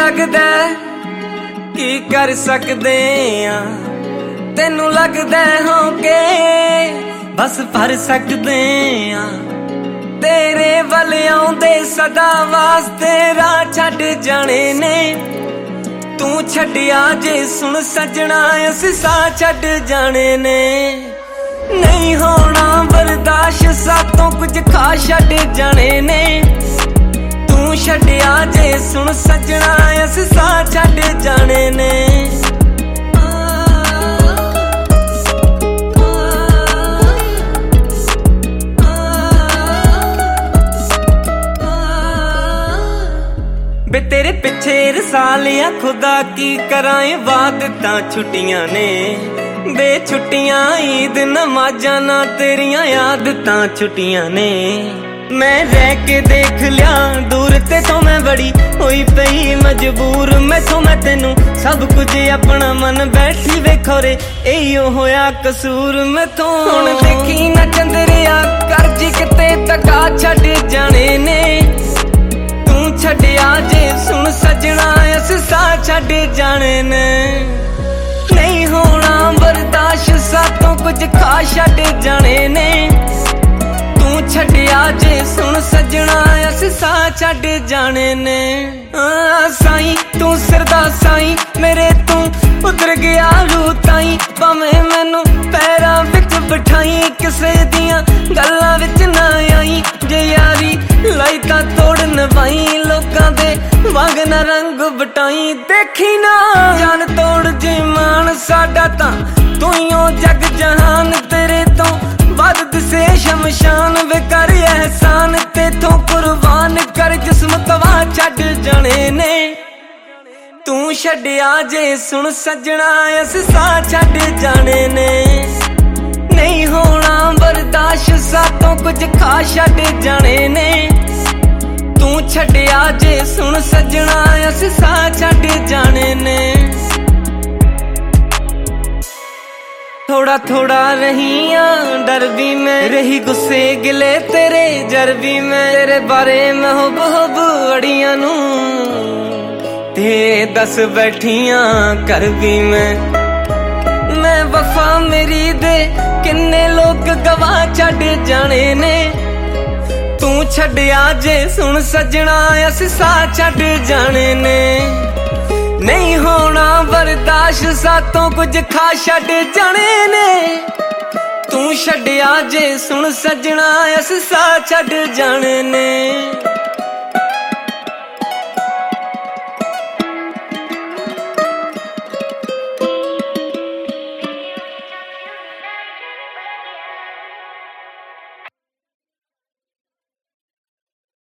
लगदा की कर सकदे आ, तेनू लगदा होके बस भर सकदे आ। तेरे वल आउंदे सदा वास्ते राह छड्ड जाने ने, तू छड्डिया जे सुन सजना असीं साह छड्ड जाने ने। नहीं होना बर्दाश्त सातों कुछ खा छड्ड जाने ने, तू छड्डिया जे सुन सजना असीं साह छड्ड जाने ने। बे तेरे पिछे रसालिया खुदा की कराए वादतां छुट्टियां ने, बे छुट्टियां ईद नमाज़ां ना तेरियां आदतां छुट्टियां ने। मैं रह के देख लिया दूर ते तो मैं बड़ी होई पई मजबूर, मैथों मैं तेनू सब कुछ अपना मन बैठी वेखोरे एयो होया कसूर मैथों। हुण देखी ना चंदरिया करजी किते तका छड्ड जाने ने, तू छड्डिया जे सुन सजना असीं साह छड्ड जाने ने। नहीं होना बर्दाश्त सातों कुछ खा छड्ड जाने ने, तू छड्डिया जे सुन सजना असीं साह छड्ड जाने ने। साईं तू सिरदा साईं मेरे तू उतर गया रू ताईं, भावें मैनू पैरां विच बिठाई किसे दियां गल्लां विच ना आई। जे यारी लाई तां तोड़ नवाई लोकां दे वांग ना रंग बटाई। देखी ना जान तोड़ जे मान साडा तां तू ही ओ जग जहान, तेरे तो वध दिसे शमशान वे कर एहसान तेथों कुर्बान कर जिस्म तवा छड्ड जाने ने। तू छड्डिया जे सुन सजना असीं साह छड्ड जाने ने। नहीं होना बर्दाश्त सातों कुछ खा छड्ड जाने ने, तू छड्डिया जे सुन सजना असीं साह छड्ड जाने ने। थोड़ा थोड़ा रहिया डर भी मैं रही गुस्से गिले तेरे जर भी मैं, तेरे बारे में हुब हुब अड़ियां नू ते दस बैठियां कर भी मैं वफा मेरी दे किन्ने लोग गवा छड्ड जाने ने। तू छड्डिया जे सुन सजना असीं साह छड्ड जाने ने। नहीं होना बर्दाश्त सातों कुछ खा छड्ड जाने ने, तू छड्डिया जे सुन सजना असीं साह छड्ड जाने ने।